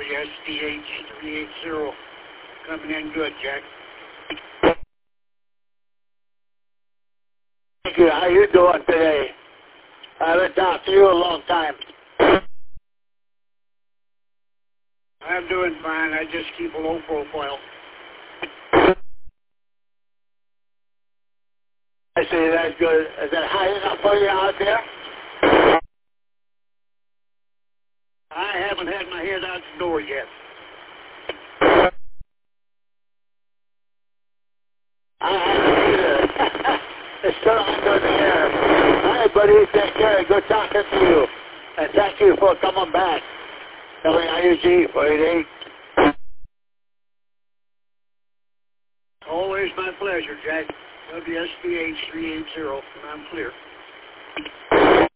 WSDH 380 coming in good, Jack. Thank you. How you doing today? I haven't talked to you in a long time. I'm doing fine. I just keep a low profile. I see, that's good. Is that high enough for you out there? I haven't had my head out the door yet. I haven't either. It's still under the air. All right, buddy. Take care. Good talking to you. And thank you for coming back. WIUG 488. Always my pleasure, Jack. WSDH 380, and I'm clear.